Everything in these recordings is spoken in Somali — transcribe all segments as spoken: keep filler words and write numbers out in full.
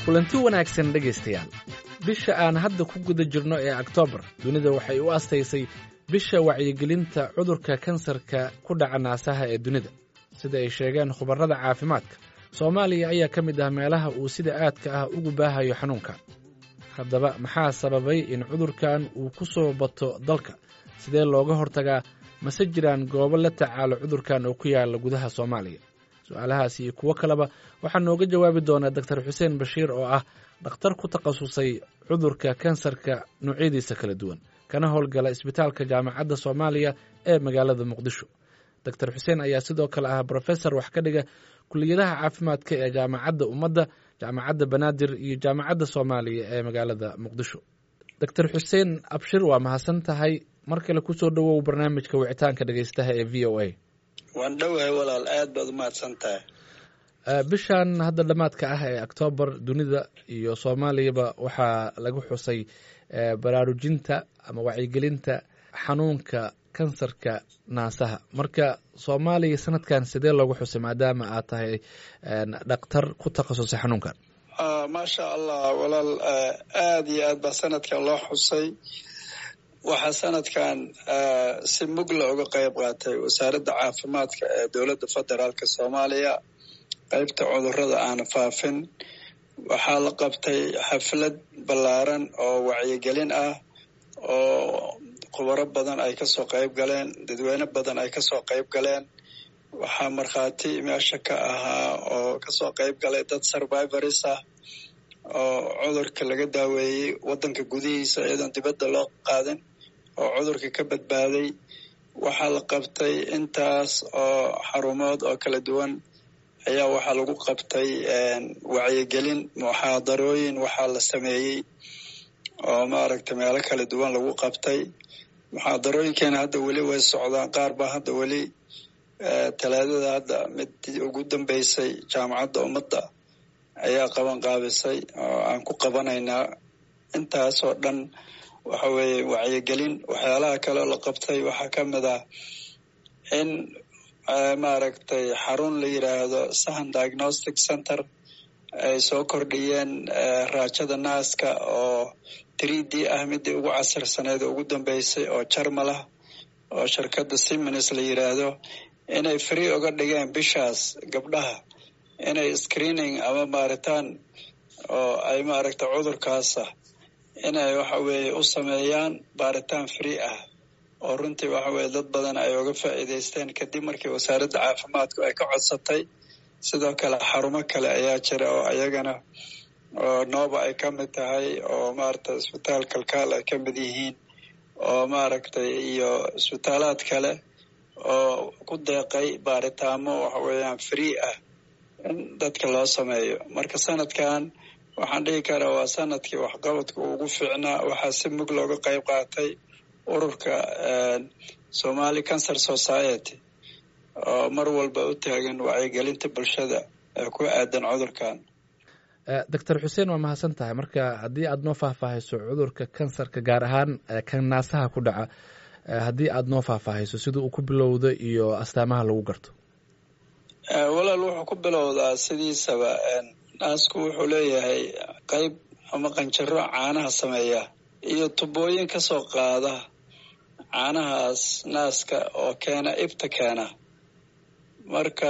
kulanti wanaagsan dhegaystayaal bisha aan hadda ku guda jirno ee Oktoobar dunida waxay u astaysay bisha wacyigelinta cudurka kansarka ku dhaca naasaha ee dunida sida ay sheegeen khubarada caafimaadka Soomaaliya ayaa ka mid ah meelaha uu sida aadka ah ugu baahayo xanuunka haddaba maxaa sababay in cudurkan uu ku soo bato dalka sidee looga hortagaa mase jiraan goobo la tacaalo cudurkan oo ku yaala gudaha Soomaaliya su'aalahaas iyo kuwa kaleba waxaa nooga jawaabi doona Dr Xuseen Bashiir oo ah dhakhtar ku takhasusay cudurka kansarka noocyadiisa kala duwan kana howlgala isbitaalka jaamacadda Soomaaliya ee magaalada Muqdisho Dr Xuseen ayaa sidoo kale ah professor wax ka dhiga kulliyadaha caafimaadka ee jaamacadda ummadda jaamacadda Banaadir iyo jaamacadda Soomaaliya ee magaalada Muqdisho Dr Xuseen Abshir waa mahadsan tahay mar kale ku soo dhawow barnaamijka wicitaanka dhageystaha ee V O A waan dhawahay walaal aad baad u mahadsantahay bishan hadda dhamaadka ah ee Oktoobar dunida iyo Soomaaliyaba waxaa lagu xusay baraarujinta ama wacyigelinta xanuunka kansarka naasaha marka Soomaaliya sanadkan sidee loogu xusay maadaama aad tahay dhakhtar ku takhasusay xanuunkan ma sha Allah walaal aad iyo aad baa sanadkan loo xusay waxaa sanadkan si mug leh uga qayb qaatay wasaaradda caafimaadka ee dowladda federaalka Soomaaliya qaybta cudurrada aan faafin waxaa la qabtay xaflad ballaaran oo wacyigelin ah oo khubaro badan ay ka soo qayb galeen dadweyne badan ay ka soo qayb galeen waxaa markhaati meesha ka ahaa oo ka soo qayb galay dad survivors ah oo cudurka laga daaweeyey waddanka gudihiisa iyadoon dibadda loo qaadin oo cudurka ka badbaaday waxaa la qabtay intaas oo xarumood oo kala duwan ayaa waxaa lagu qabtay wacyigelin muxaadarooyin waxaa la sameeyey oo maaragtay meelo kala duwan lagu qabtay muxaadarooyinkeena hadda weli way socdaan qaar baa hadda weli talaadada hadda mid ugu dambeysay jaamacadda ummadda ayaa qaban qaabisay oo aan ku qabanaynaa intaasoo dhan waxa weeye wacyigelin waxyaalaha kale la qabtay waxaa ka mid ah in maaragtay xarun la yidhaahdo Sahan Diagnostic Center ay soo kordhiyeen raajada naaska oo three D ah midii ugu casirsaneed ugu dambeysay oo Jarmal ah oo shirkadda Siemens la yidhaahdo inay free uga dhigeen bishaas gabdhaha inay screening ama baaritaan oo ay maaragtay cudurkaasa inay waxa weeye u sameeyaan baaritaan free ah oo runtii waxa weeye dad badan ay uga faa'iidaysteen kadib markii wasaaradda caafimaadku ay ka codsatay sidoo kale xarumo kale ayaa jira oo ayagana oo Nova ay ka mid tahay oo maaragtay isbitaal kalkaal ay ka mid yihiin oo maaragtay iyo isbitaalaad kale oo ku deeqay baaritaamo waxa weeyaan free ah in dadka loo sameeyo marka sanadkan waxaan dhihi karaa waa sanadkii waxqabadka ugu fiicnaa waxaa si mug looga qayb qaatay ururka Somali Cancer Society oo mar walba u taagan wacyigelinta bulshada ee ku aadan cudurkan Dr Xuseen waa mahadsan tahay marka haddii aad noo faahfaahayso cudurka kansarka gaar ahaan kan naasaha ku dhaca haddii aad noo faahfaahayso sida uu ku bilowdo iyo astaamaha lagu garto walaal wuxuu ku bilowdaa sidiisaba naasku wuxuu leeyahay qayb ama qanjiro caanaha sameeya iyo tubooyin ka soo qaada caanahaas naaska oo keena ibta keena marka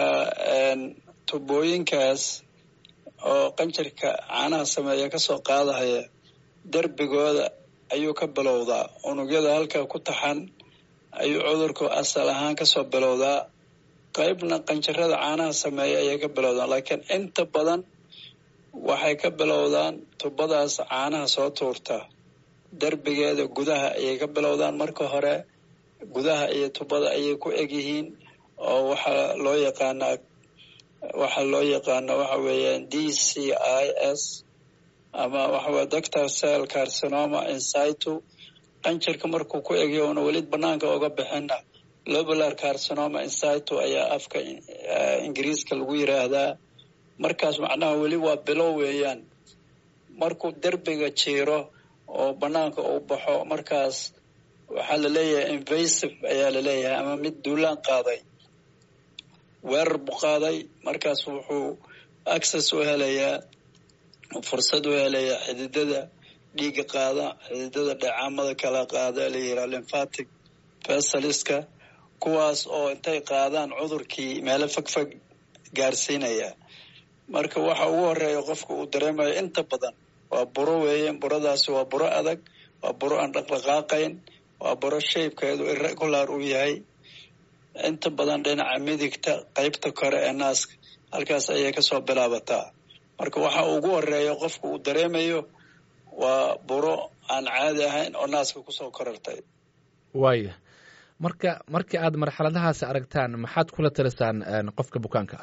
tubooyinkaas oo qanjirka caanaha sameeya ka soo qaadahaya darbigooda ayuu ka bilowdaa unugyada halka ku taxan ayuu cudurku asal ahaan ka soo bilowdaa qaybna qanjirada caanaha sameeya ayay ka bilowdaan laakiin inta badan waxay ka bilowdaan tubadaas caanaha soo tuurta darbigeeda gudaha ayay ka bilowdaan marka hore gudaha iyo tubada ayay ku eg yihiin oo waxaa loo yaqaanaa waxaa loo yaqaana waxa weeyaan D C I S ama waxa weeye ductal cell carcinoma in situ qanjirka markuu ku egyo una weli banaanka uga bixina lobular carcinoma in situ ayaa afka ingiriiska lagu yiraahdaa markaas macnaha weli waa bilow weeyaan markuu derbiga jiiro oo banaanka u baxo markaas waxaa la leeyahay invasive ayaa la leeyahay ama mid duulaan qaaday weerar buu qaaday markaas wuxuu access u helayaa fursad u helaya xididada dhiigga qaada, xididada dheecaamada kala qaada la yidhaha lymphatic vessels-ka, kuwaas oo intay qaadaan cudurkii meelo fogfog gaarsiinaya. marka waxa ugu horeeya qofka uu dareemayo inta badan waa buro weeyaan. buradaasi waa buro adag, waa buro aan dhaqdhaqaaqayn, waa buro shaybkeedu irregular uu yahay. inta badan dhinaca midigta qaybta kore ee naaska halkaas ayay kasoo bilaabataa. marka waxa ugu horeeya qofka uu dareemayo waa buro aan caadi ahayn oo naaska kusoo korartay. waaya marka markii aad marxaladahaasi aragtaan maxaad kula talisaan qofka bukaanka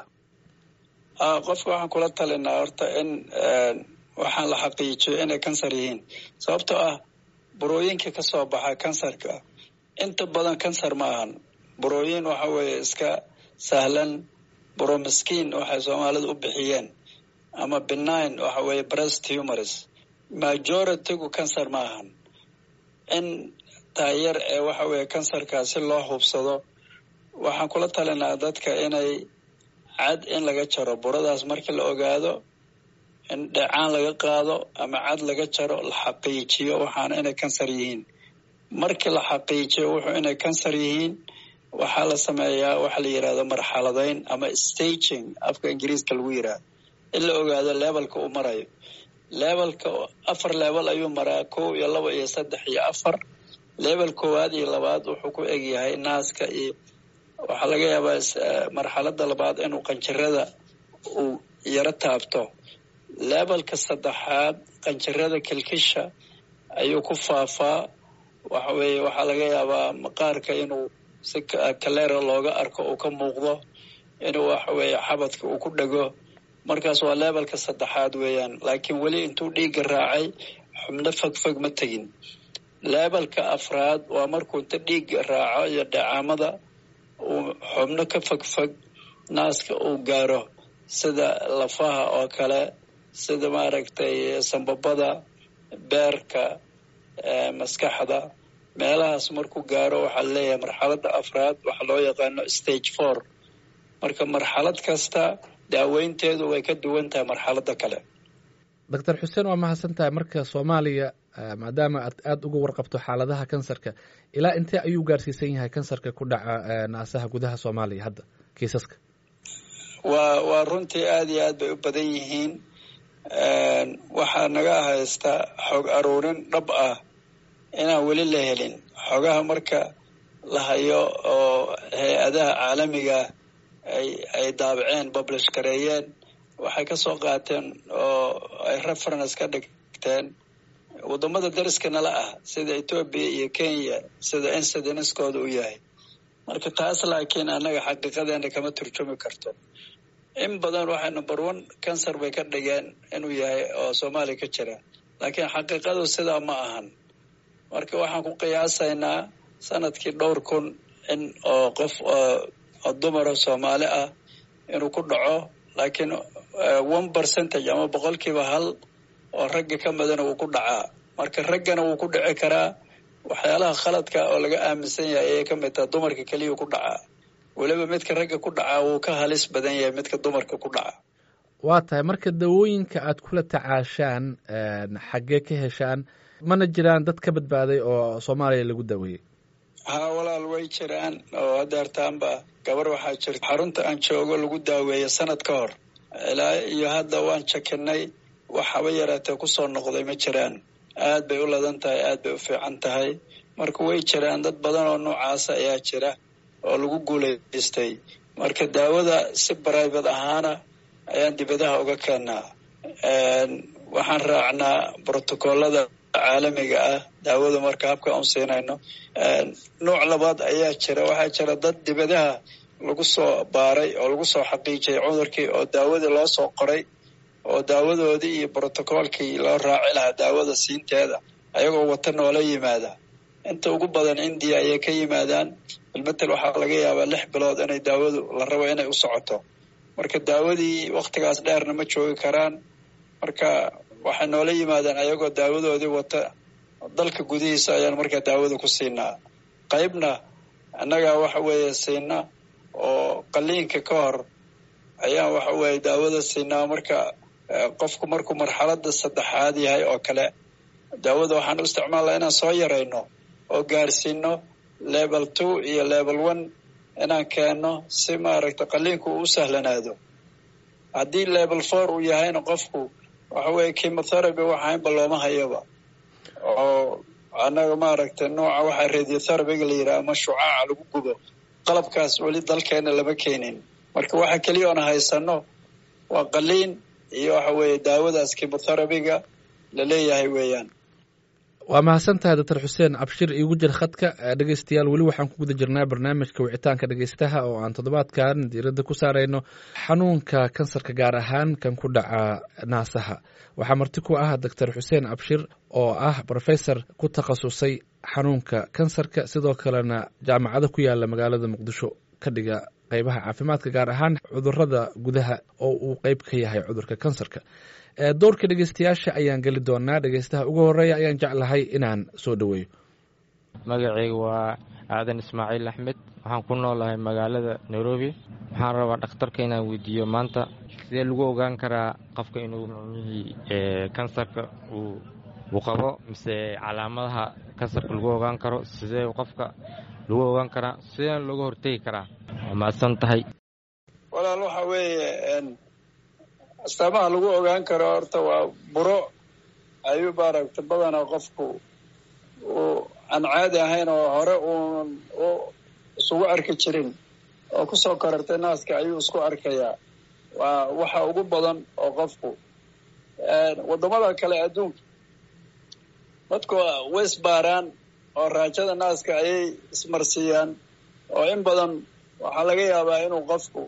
ah? qofka waxaan kula talinaa horta in waxaan la xaqiijiyo inay kansar yihiin, sababtoo ah burooyinka kasoo baxa kansarka inta badan kansar ma ahan. burooyin waxa weeye iska sahlan, buro miskiin waxay soomaalidu u bixiyeen, ama benign waxa weeye breast tumors. majority-gu kansar ma ahan. in taayar ee waxa weeye kansarkaa si loo hubsado waxaan kula talinaa dadka inay cad in laga jaro buradaas markii la ogaado, in dheecaan laga qaado ama cad laga jaro, la xaqiijiyo waxaana inay kansar yihiin. markii la xaqiijiyo wuxuu inay kansar yihiin, waxaa la sameeyaa waxa la yidhahdo marxaladayn ama staging afka ingiriiska lagu yidhaahdo, in la ogaado levelka uu marayo. levelka afar level ayuu maraa, kow iyo laba iyo saddex iyo afar. level koowaad iyo labaad wuxuu ku egyahay naaska, iyo waxaa laga yaabaa marxalada labaad inuu qanjirada uu yaro taabto. levelka saddexaad qanjirada kilkisha ayuu ku faafaa. waxa weeye waxaa laga yaabaa maqaarka inuu si kaleera looga arko uu ka muuqdo, inuu waxa weeye xabadka uu ku dhego. markaas waa levelka saddexaad weeyaan, laakiin weli intuu dhiigga raacay xubno fogfog ma tegin. levelka afraad waa markuu inta dhiigga raaco iyo dheecaamada uu xubno ka fogfog naaska uu gaaro, sida lafaha oo kale, sida maaragtay sambabada, beerka, maskaxda. meelahaas markuu gaaro waxaa laleeyahay marxalada afraad, waxaa loo yaqaano stage four. marka marxalad kasta daaweynteedu way ka duwan tahay marxalada kale. doctor xuseen waa mahadsan tahay. marka soomaaliya maadaama aad aada uga warqabto xaaladaha kansarka, ilaa intee ayuu gaarsiisan yahay kansarka ku dhaca naasaha gudaha soomaaliya hadda kiisaska? waa waa runtii aada iyo aad bay u badan yihiin. waxaa naga haysta xog aruurin dhab ah inaan weli la helin. xogaha marka la hayo oo hay-adaha caalamiga ay ay daabaceen, publish gareeyeen, waxay kasoo qaateen oo ay reference ka dhigteen wadamada dariska nala ah sida Ethiopia iyo Kenya, sida incidence-kooda u yahay. marka taas laakiin anaga xaqiiqadeena kama turjumi karto. in badan waxay number one cancer bay ka dhigeen inuu yahay oo Soomaaliya ka jira, laakiin xaqiiqadu sidaa ma ahan. marka waxaan ku qiyaasaynaa sanadkii dhowr kun in oo qof oo dumar Soomaali ah inuu ku dhaco, laakiin one percentage ama boqolkiiba hal oo ragga ka midana wuu ku dhacaa. marka raggana wuu ku dhici karaa. waxyaalaha khaladka oo laga aaminsan yahay ayay ka mid tahay dumarka keliya ku dhacaa. weliba midka ragga ku dhacaa wuu ka halis badan yahay midka dumarka ku dhaca. waa tahay marka dawooyinka aad kula tacaashaan xaggee ka heshaan? mana jiraan dad ka badbaaday oo Soomaaliya lagu daweeyey? haa walaal, way jiraan. oo hadeertaanba gabar waxaa jirta xarunta aan joogo lagu daaweeyey sanad ka hor, ilaa iyo hadda waan jakinay, waxaba yaraatee kusoo noqday ma jiraan. aad bay u ladan tahay, aad bay u fiican tahay. marka way jiraan dad badan oo noocaasa ayaa jira oo lagu guulaystay. marka daawada si private ahaana ayaan dibadaha uga keenaa. waxaan raacnaa brotocoolada caalamiga ah daawada marka habka aan siinayno. nooc labaad ayaa jira. waxaa jira dad dibadaha lagu soo baaray oo lagu soo xaqiijiyay cudurkii oo daawadii loo soo qoray, oo daawadoodii iyo brotocoolkii loo raaci lahaa daawada siinteeda ayagoo wata noola yimaada. inta ugu badan India ayay ka yimaadaan. bilmatel waxaa laga yaabaa lix bilood inay daawadu la rabo inay u socoto. marka daawadii waktigaas dheerna ma joogi karaan. marka waxay noola yimaadaan ayagoo daawadoodii wata. dalka gudihiisa ayaan markaa daawada ku siinaa. qaybna annagaa waxa weeye siina oo qaliinka ka hor ayaan waxa weeye daawada siinaa. marka qofku markuu marxaladda saddexaad yahay oo kale daawada waxaan u isticmaalnaa inaan soo yarayno oo gaarsiino level two iyo level one inaan keenno si maaragta qaliinku uu u sahlanaado. haddii level four uu yahayna qofku waxa weeye chemotherapy waxaanba looma hayaba oo annaga maaragtay nooca waxaa radiotherapyga la yidhaha ama shucaaca lagu gubo qalabkaas weli dalkeena lama keenin. marka waxa keliya oona haysano waa qaliin iyo waxa weeye daawadaas chemotherapyga la leeyahay weeyaan. waa mahadsantahay doctor xuseen abshir iigu jir khadka. dhegeystayaal weli waxaan ku guda jirnaa barnaamijka wicitaanka dhegeystaha oo aan toddobaadkan diiradda ku saarayno xanuunka kansarka gaar ahaan kan ku dhaca naasaha. waxaa marti ku ah doctor xuseen abshir oo ah professor ku takhasusay xanuunka kansarka sidoo kalena jaamacado ku yaala magaalada muqdisho ka dhiga qaybaha caafimaadka gaar ahaan cudurrada gudaha oo uu qayb ka yahay cudurka kansarka. doorka dhegeystayaasha ayaan geli doonaa. dhegeystaha ugu horeeya ayaan jeclahay inaan soo dhaweeyo. magacayga waa aadan ismaaciil axmed, waxaan ku noolahay magaalada nairobi. waxaan rabaa dhakhtarka inaan weydiiyo maanta sidee lagu ogaan karaa qofka inuu micnihii kansarka uu qabo, mise calaamadaha kansarka lagu ogaan karo, sidee qofka lagu ogaan karaa, sidee looga hortegi karaa? waa mahadsan tahay. walaal waxa weeye astaamaha lagu ogaan karo horta waa buro ayuu maaragta badanaa qofku uu aan caadi ahayn oo hore uun u isugu arki jirin oo kusoo korartay naaska ayuu isku arkayaa. waa waxa ugu badan oo qofku waddamada kale adduunka dadku way isbaaraan oo raajada naaska ayay ismarsiiyaan oo in badan waxaa laga yaabaa inuu qofku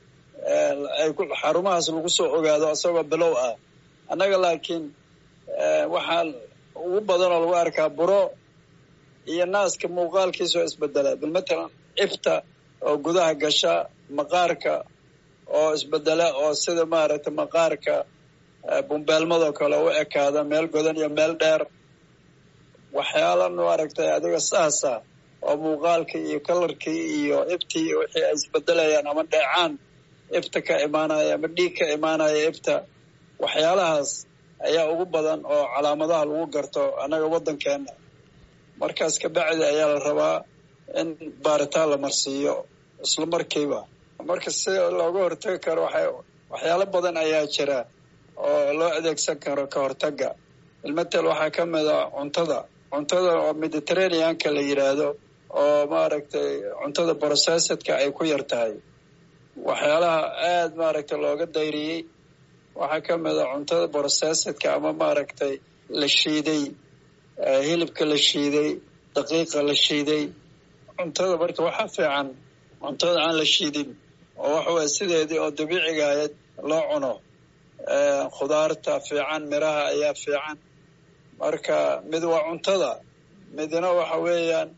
ay xarumahaas lagu soo ogaado isagoo bilow ah. annaga laakiin waxaa ugu badan oo lagu arkaa buro iyo naaska muuqaalkiisa oo isbedela. bilmatalan ifta oo gudaha gasha, maqaarka oo isbedela oo sida maaragtay maqaarka bumbeelmadoo kale u ekaada meel godan iyo meel dheer. waxyaala maaragtay adiga saasa oo muuqaalkii iyo kalarkii iyo iftii wixii ay isbedelayaan ama dheecaan ifta ka imaanaya ama dhiig ka imaanaya ifta. waxyaalahaas ayaa ugu badan oo calaamadaha lagu garto annaga waddankeena. markaas kabacdi ayaa la rabaa in baaritaan la marsiiyo isla markiiba. marka si looga hortagi karo waxyaalo badan ayaa jira oo loo adeegsan karo ka hortaga. ilmatel waxaa ka mid a cuntada cuntada oo mediterraneanka la yidhaahdo oo maaragtay cuntada processedka ay ku yar tahay. waxyaalaha aada maaragtay looga dayriyey waxaa ka mid a cuntada processedka ama maaragtay la shiiday, hilibka la shiiday, daqiiqa la shiiday. cuntada marka waxaa fiican cuntada aan la shiidin oo waxaweye sideedii oo dabiiciga ahayd loo cuno. khudaarta fiican, miraha ayaa fiican. marka mid waa cuntada, midna waxa weeyaan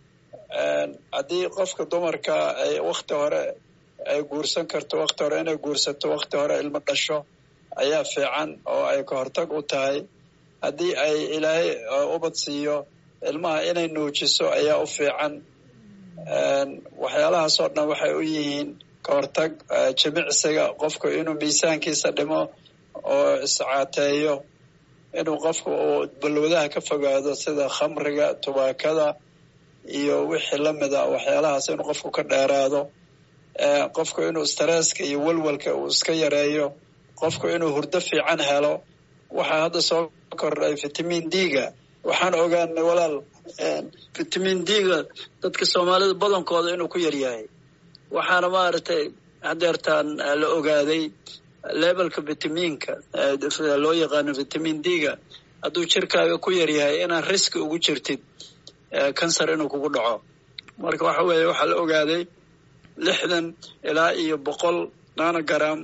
haddii qofka dumarka ay wakti hore ay guursan karto, wakti hore inay guursato, wakti hore ilmo dhasho ayaa fiican oo ay ka hortag u tahay. haddii ay ilaahay ubad siiyo ilmaha inay nuujiso ayaa u fiican. waxyaalahaasoo dhan waxay u yihiin ka hortag. jimicsiga qofku inuu miisaankiisa dhimo oo iscaateeyo, inuu qofku uu balwadaha ka fogaado sida khamriga, tubaakada iyo wixii lamida. waxyaalahaas inuu qofku ka dheeraado. qofku inuu stresska iyo walwalka uu iska yareeyo. qofku inuu hurdo fiican helo. waxaa hadda soo kordhay vitamin d-ga. waxaan ogaanay walaal vitamin d-ga dadka soomaalida badankooda inuu ku yaryahay. waxaana maaragtay hadeertaan la ogaaday levelka vitaminka loo yaqaano vitamin d-ga hadduu jirkaaga ku yaryahay inaan riski ugu jirtid kansar inuu kugu dhaco. marka waxa weeye waxaa la ogaaday lixdan ilaa iyo boqol nanogram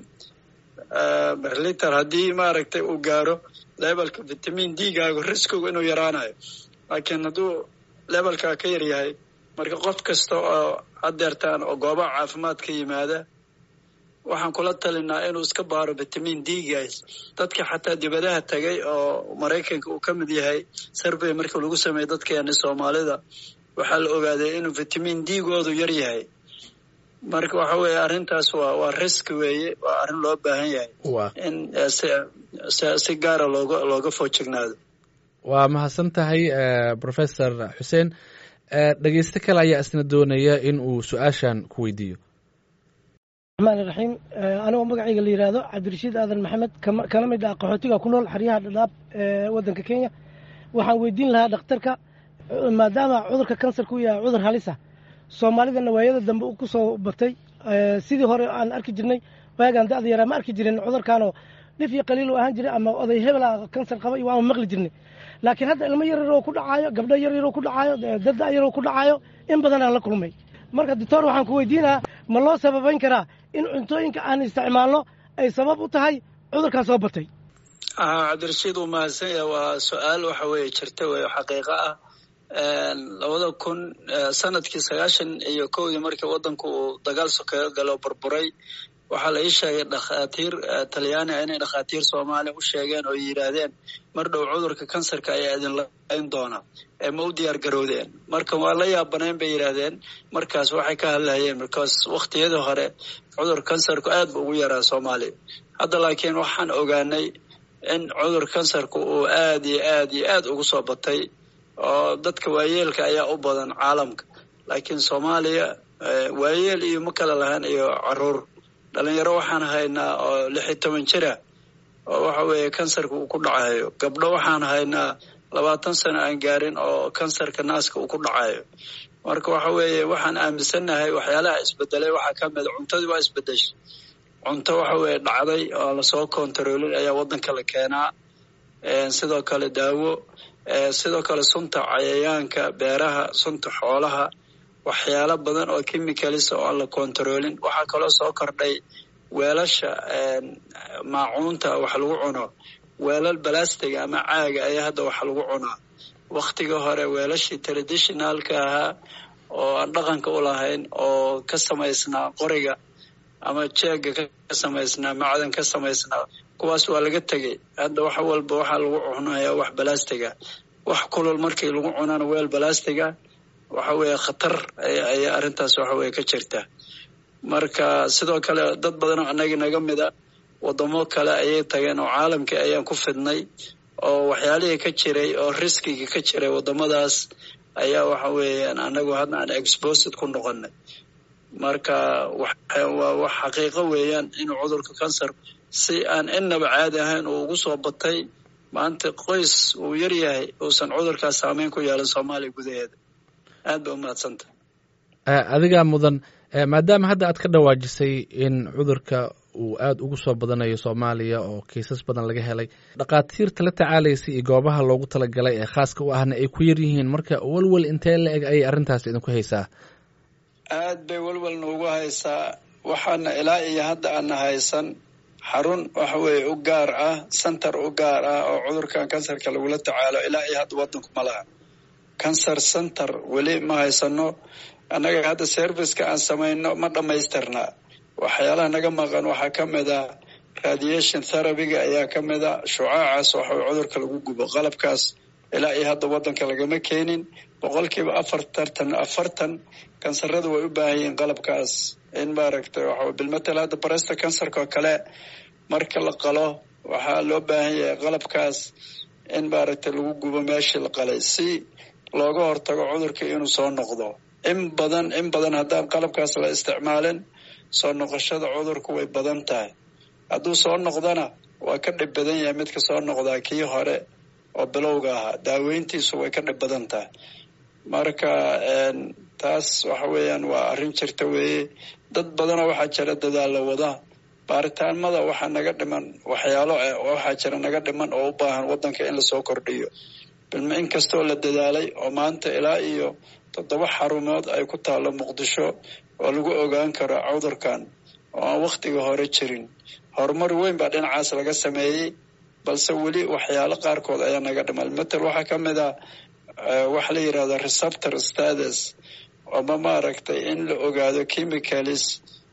per liter haddii maaragtay uu gaaro levelka vitamin d-gaaga riskigu inuu yaraanayo. laakiin hadduu levelkaa ka yaryahay, marka qof kasta oo hadeertaan oo goobaha caafimaad ka yimaada waxaan kula talinaa inuu iska baaro vitamin d-gaas. dadka xataa dibadaha tagay oo maraykanka uu ka mid yahay survey markii lagu sameeyey dadkeena soomaalida waxaa la ogaaday inuu vitamin d-goodu yar yahay. marka waxa weeye arrintaas waa waa risk weeye, waa arrin loo baahan yahay in si si gaara looga looga foojignaado. waa mahadsan tahay professor xuseen. dhegeyste kale ayaa isna doonaya in uu su-aashan ku weydiiyo. raxmaan raxiim, anigoo magacayga la yidhaahdo cabdirashiid aadan maxamed kana mid ah qaxootiga ku nool xeryaha dhadhaab ee waddanka Kenya. waxaan weydiin lahaa dhakhtarka, maadaama cudurka kansarku yahay cudur halis ah, soomaalidana waayada dambe ku soo batay, sidii hore aan arki jirnay waagaan da'da yaraa ma arki jirin cudurkaanoo dhif iyo qaliil u ahaan jiray ama oday hebel ah kansar qaba iyo waan maqli jirnay. laakiin hadda ilmo yar yar oo ku dhacayo, gabdho yar yar oo ku dhacayo, dad yar oo ku dhacayo in badan aan la kulmay. marka doctor waxaan ku weydiinayaa, ma loo sababayn karaa in cuntooyinka aan isticmaalno ay sabab u tahay cudurkan soo batay? cabdirashiid uu mahadsan yahay. waa su-aal waxa weeye jirta wey xaqiiqo ah. labada kun sanadkii sagaashan iyo kowdii markii waddanku uu dagaal sokeeyo galo burburay, waxaa la ii sheegay dhakhaatiir talyaani inay dhakhaatiir soomaaliya u sheegeen oo yidhaahdeen mar dhow cudurka kansarka ayaa idin layn doona, ee ma u diyaar garowdeen. marka waa la yaabanayn bay yidhaahdeen. markaas waxay ka hadlayeen because waktiyadii hore cudur kansarku aad bu ugu yaraa soomaaliya. hadda laakiin waxaan ogaanay in cudur kansarku uu aad iyo aad iyo aad ugu soo batay, oo dadka waayeelka ayaa u badan caalamka. laakiin soomaaliya waayeel iyo ma kala lahaan iyo caruur. dhalinyaro waxaan haynaa oo lix iyo toban jira oo waxa weeye kansarka uu ku dhacayo. gabdho waxaan haynaa labaatan sano aan gaarin oo kansarka naaska uu ku dhacayo. marka waxa weeye waxaan aaminsannahay waxyaalaha isbedelay waxaa ka mid a cuntadii waa isbedeshay. cunto waxa weeye dhacday oo lasoo kontaroolin ayaa waddanka la keenaa. sidoo kale daawo, sidoo kale sunta cayayaanka beeraha, sunta xoolaha, waxyaalo badan oo chemicalis oo aan la kontaroolin. waxaa kaloo soo kordhay weelasha maacuunta wax lagu cuno, weelal balastiga ama caaga ayaa hadda wax lagu cunaa. waktiga hore weelashii traditionalka ahaa oo aan dhaqanka u lahayn oo ka samaysnaa qoriga ama jeega ka samaysnaa, macdan ka samaysnaa, kuwaas waa laga tegey. hadda wax walba waxaa lagu cunayaa wax balastiga. wax kulul markii lagu cunana weel balastiga, waxa weeye khatar ayay arrintaas waxa weeye ka jirta. marka sidoo kale dad badan oo annaga naga mida wadamo kale ayay tageen oo caalamkii ayaan ku fidnay, oo waxyaalihii ka jiray oo riskiga ka jiray wadamadaas ayaa waxa weeyaan annagu hadda aan exposed ku noqonay. marka waa wax xaqiiqo weeyaan inuu cudurka kansar si aan innaba caadi ahayn uu ugu soo batay. maanta qoys uu yar yahay uusan cudurkaas saameyn ku yeelan soomaaliya gudaheeda. aad ba umahadsanta. adigaa mudan, maadaama hadda aad ka dhawaajisay in cudurka uu aad ugu soo badanayo soomaaliya oo kiisas badan laga helay, dhakhaatiirta la tacaalaysay iyo goobaha loogu talagalay ee khaaska u ahna ay ku yar yihiin, marka walwal intee la eg ayay arrintaas idinku haysaa? aad bay walwal noogu haysaa. waxaana ilaa iyo hadda aana haysan xarun waxa weeye u gaar ah, center u gaar ah oo cudurkan kansarka lagula tacaalo. ilaa iyo hadda waddanku ma laha cancer center, weli ma haysano. annaga hadda serviceka aan samayno ma dhammaystirna. waxyaalaha naga maqan waxaa ka mid a radiation therapyga ayaa ka mid a shucaacaas waxa cudurka lagu gubo. qalabkaas ilaa iyo hadda waddanka lagama keenin. boqolkiiba afartan afartan kansarada way u baahan yihiin qalabkaas in maaragtay waxa bilmatal hadda baresta kansarka oo kale marka la qalo waxaa loo baahan yahay qalabkaas in maaragtay lagu gubo meeshii la qalay si looga hortago cudurka inuu soo noqdo. in badan in badan haddaan qalabkaas la isticmaalin soo noqoshada cudurku way badan tahay. hadduu soo noqdana waa ka dhib badan yahay midka soo noqdaa kii hore oo bilowga ahaa. daaweyntiisu way ka dhib badan tahay. marka taas waxa weeyaan waa arrin jirta weeye. dad badanoo waxaa jira dadaalla wada. baaritaanmada waxaa naga dhiman waxyaalo waxaa jira naga dhiman oo u baahan waddanka in lasoo kordhiyo. bilma in kastoo la dadaalay oo maanta ilaa iyo toddoba xarumood ay ku taalo muqdisho oo lagu ogaan karo cudurkan oo aan wakhtiga hore jirin. horumar weyn baa dhinacaas laga sameeyey, balse weli waxyaalo qaarkood ayaa naga dhiman. matal waxaa ka mid a waxa la yidhahda receptor status, ama maaragtay in la ogaado chemicalis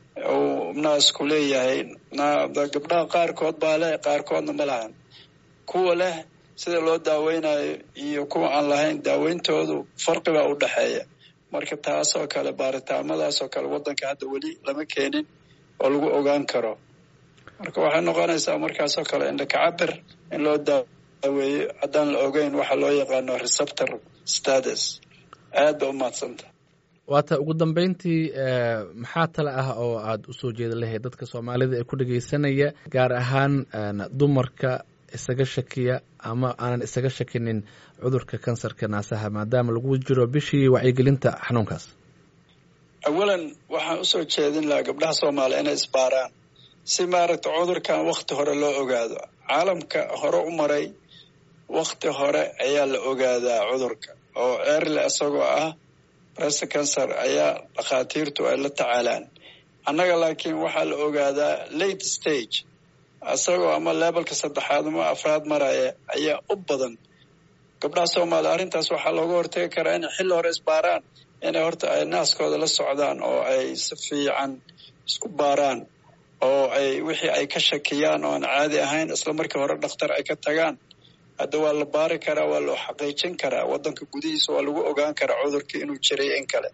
uu naasku leeyahay. gabdhaha qaarkood baa leh, qaarkoodna ma lahan. kuwa leh sida loo daaweynayo iyo kuwa aan lahayn daaweyntoodu farqibaa u dhexeeya. marka taasoo kale baaritaamadaasoo kale waddanka hadda weli lama keenin oo lagu ogaan karo. marka waxay noqonaysaa markaasoo kale indhakacabir in loo daaweeyo haddaan la ogeyn waxa loo yaqaano receptor status. aad ba u mahadsanta. waata ugu dambeyntii maxaa tale ah oo aad usoo jeeda lahayd dadka soomaalida ee ku dhegaysanaya, gaar ahaan dumarka isaga shakiya ama aanan isaga shakinin cudurka kansarka naasaha, maadaama lagu jiro bishii wacyigelinta xanuunkaas? awalan waxaan usoo jeedin lahaa gabdhaha soomaaliya inay isbaaraan si maaragta cudurkan wakti hore loo ogaado. caalamka hore u maray wakti hore ayaa la ogaadaa cudurka oo early isagoo ah breast cancer ayaa dhakhaatiirtu ay la tacaalaan. annaga laakiin waxaa la ogaadaa late stage isagoo ama levelka saddexaad ama afraad maraya ayaa u badan. gabdhaha soomaaliya arrintaas waxaa looga hortagi karaa inay xilli hore isbaaraan, inay horta ay naaskooda la socdaan oo ay si fiican isku baaraan oo ay wixii ay ka shakiyaan oo aan caadi ahayn isla markii hore dhakhtar ay ka tagaan. hadda waa la baari karaa, waa loo xaqiijin karaa, waddanka gudihiisa waa lagu ogaan karaa cudurkii inuu jiray in kale.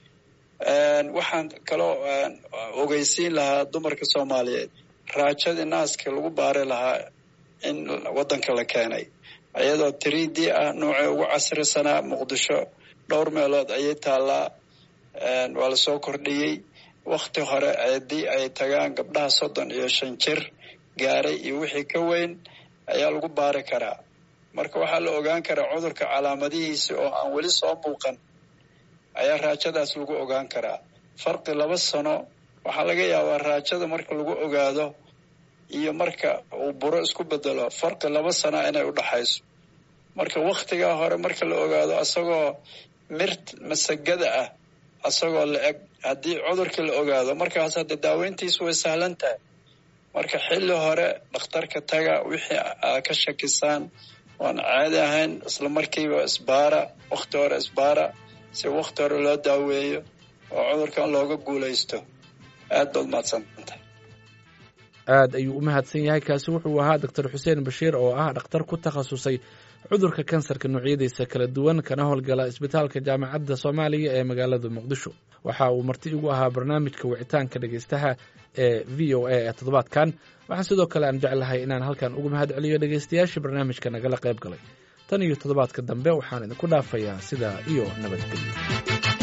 waxaan kaloo ogeysiin lahaa dumarka soomaaliyeed raajadii naaska lagu baari lahaa in waddanka la keenay iyadoo three d ah, noocii ugu casrisanaa. muqdisho dhowr meelood ayay taallaa, waa lasoo kordhiyey. wakti hore haddii ay tagaan gabdhaha soddon iyo shan jir gaaray iyo wixii ka weyn ayaa lagu baari karaa. marka waxaa la ogaan karaa cudurka calaamadihiisa oo aan weli soo muuqan ayaa raajadaas lagu ogaan karaa. farqi laba sano waxaa laga yaabaa raajada marka lagu ogaado iyo marka uu buro isku bedelo farqi laba sana inay u dhaxayso. marka waktigaa hore marka la ogaado asagoo mirt masagada ah asagoo la eg haddii cudurkii la ogaado markaas hadda daaweyntiisu way sahlan tahay. marka xilli hore dhakhtarka taga wixii aa ka shakisaan waan caadi ahayn isla markiiba isbaara, wakti hore isbaara si wakti hore loo daaweeyo oo cudurkan looga guulaysto. aad baad mahadsantahay. aad ayuu u mahadsan yahay. kaasi wuxuu ahaa doctor xuseen bashiir oo ah dhakhtar ku takhasusay cudurka kansarka noocyadiisa kala duwan, kana howlgala isbitaalka jaamacadda soomaaliya ee magaalada muqdisho. waxa uu marti igu ahaa barnaamijka wicitaanka dhegaystaha ee v o a ee toddobaadkan. waxaa sidoo kale aan jeclahay inaan halkan ugu mahad celiyo dhegaystayaashii barnaamijka nagala qayb galay. tan iyo toddobaadka dambe waxaan idinku dhaafayaa sidaa iyo nabadgelyo.